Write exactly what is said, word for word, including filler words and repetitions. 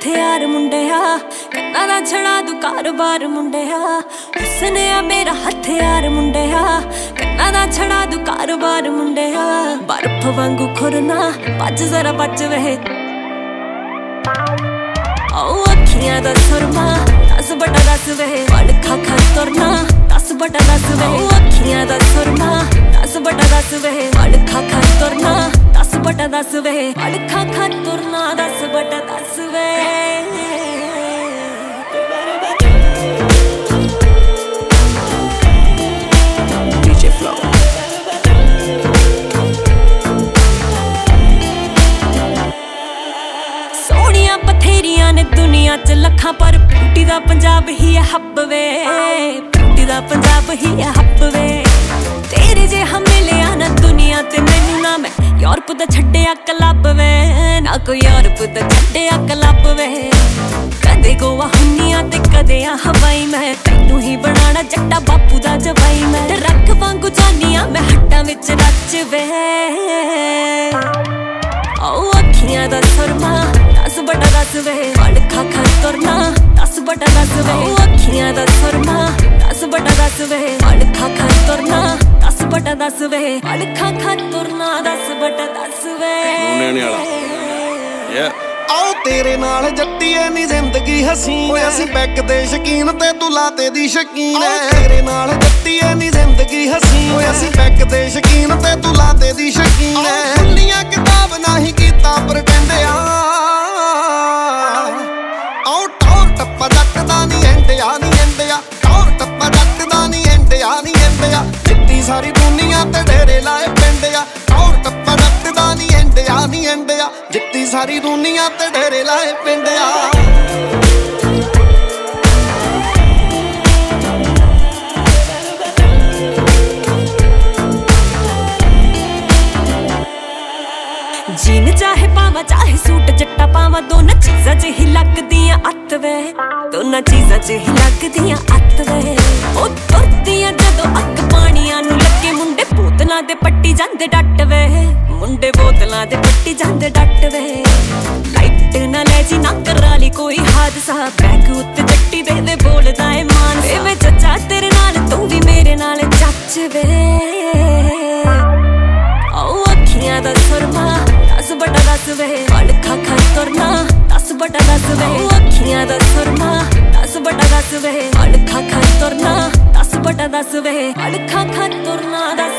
हथियार मुंडिया, कन्ना दा छड़ा दू कारोबार मुंडिया। हुस्न आ मेरा हथियार मुंडिया, कन्ना दा छड़ा दू कारोबार मुंडिया। बर्फ वांगू खुरना बच जरा बच वे, ओ अखियां दा सुरमा दस बटा दस वे। वड़ खा खा तुरना दस बटा दस वे, ओ अखियां दा सुरमा दस बटा दस वे। वड़ खा खा तुरना दस बटा दस वे, वड़ खा खा तुरना दस बटा दस वे। डीजे फ्लो सोनिया बथेरियां ने दुनिया च लखां, पर ब्यूटी दा पंजाब ही है हब वे। ब्यूटी दा पंजाब ही है हब वे। तेरे जे हम मिले ना दुनिया ते मैनू ना मैं यूरोप दा छड्डिया क्लब वे, ना कोई यूरोप दा छड्डिया क्लब वे। कदे गोवा हुन्निया ते कदे आ हवाई, मैं तैनू ही बनाना जट्टा बापू दा जवाई। मैं रख वांगू जानिया मैं हट्टां विच नच वे, ओ अखियां दा सुरमा दस बटा दस वे। वड़ खा खा तुरना दस बटा दस वे, ओ अखियां दा सुरमा दस बटा दस वे। वड़ खा खा तुरना दस बटा दस वे, वड़ खा खा तुरना दस बटा दस वे। आओ तेरे नाल जट्टीए नी जिंदगी हसीन, ओए असीं पैक दे शकीन ते तू लाते दी शकीन है। तेरे नाल जट्टीए नी जिंदगी हसीन, ओए असीं पैक दे शकीन ते तू लाते दी शकीन है। खुल्लियां किताब नहीं कीता पर कहंदे आ, आओ टौर टप्पा जट दा नी एंडिया नी एंडिया। टौर टप्पा जट दा नी एंडिया नी एंडिया। जित्ती सारी दुनिया ते डेरे लाए पिंडिया। टौर टप्पा जट दा नी एंडिया नी एंडिया। जित्ती सारी दुनिया ते डेरे लाए पिंडिया। जीन चाहे पावा चाहे सूट जट्टा पावा, दोनों चीजां च ही लगदियां अत्त वे। दोनों चीजां च ही लगदियां अत्त वे। ओ तुरदियां जदों अग पानियां नू लगे, मुंडे बोतलां दे पट्टी जांदे डट वे। मुंडे बोतलां दे पट्टी जांदे डट वे। लाइट ना ले जी ना करा ली कोई हादसा, बैग उत्ते जट्टी दे दे बोलदा ए मान। वे चचा तेरे नाल तू भी मेरे नाल चच वे, ओ अखियां दा सुरमा दस बटा दस वे। वड़ खा खा तुरना दस बटा दस वे, ओ अखियां दा सुरमा दस बटा दस वे। वड़ खा खा तुरना दस बटा दस वे, वड़ खा खा तुरना दस